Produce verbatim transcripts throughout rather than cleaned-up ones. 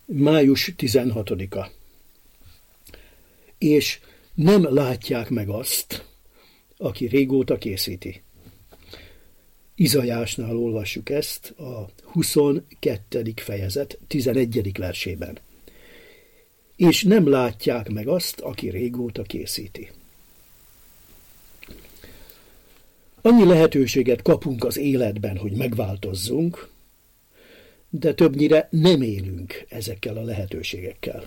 május tizenhatodika. És nem látják meg azt, aki régóta készíti. Izajásnál olvassuk ezt a huszonkettedik fejezet tizenegyedik versében. És nem látják meg azt, aki régóta készíti. Annyi lehetőséget kapunk az életben, hogy megváltozzunk, de többnyire nem élünk ezekkel a lehetőségekkel.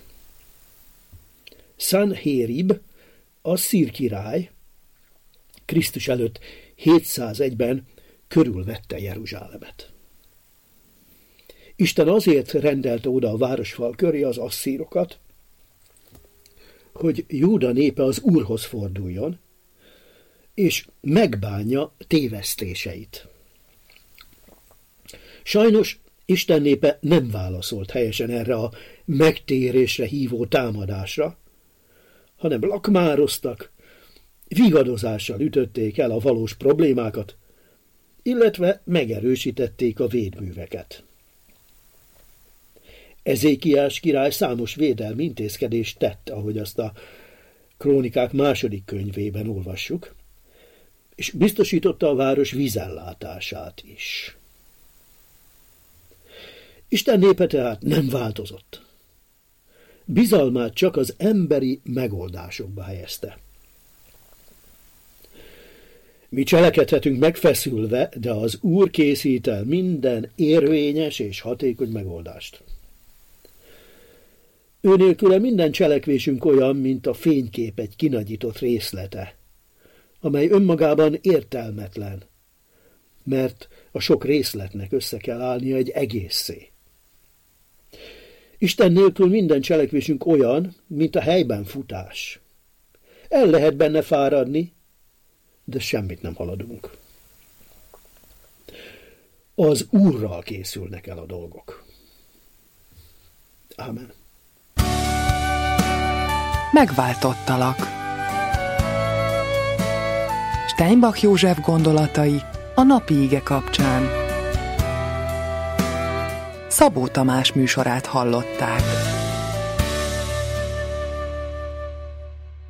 Szanhérib, asszír király, Krisztus előtt hétszázegyben körülvette Jeruzsálemet. Isten azért rendelte oda a városfal köré az asszírokat, hogy Júda népe az Úrhoz forduljon, és megbánja tévesztéseit. Sajnos Isten népe nem válaszolt helyesen erre a megtérésre hívó támadásra, hanem lakmároztak, vigadozással ütötték el a valós problémákat, illetve megerősítették a védműveket. Ezékiás király számos védelmi intézkedést tett, ahogy azt a Krónikák második könyvében olvassuk, és biztosította a város vízellátását is. Isten népe tehát nem változott. Bizalmát csak az emberi megoldásokba helyezte. Mi cselekedhetünk megfeszülve, de az Úr készít el minden érvényes és hatékony megoldást. Ő nélküle minden cselekvésünk olyan, mint a fénykép egy kinagyított részlete, amely önmagában értelmetlen, mert a sok részletnek össze kell állnia egy egészé. Isten nélkül minden cselekvésünk olyan, mint a helyben futás. El lehet benne fáradni, de semmit nem haladunk. Az Úrral készülnek el a dolgok. Ámen. Megváltottalak. Steinbach József gondolatai a napi ige kapcsán. Szabó Tamás műsorát hallották.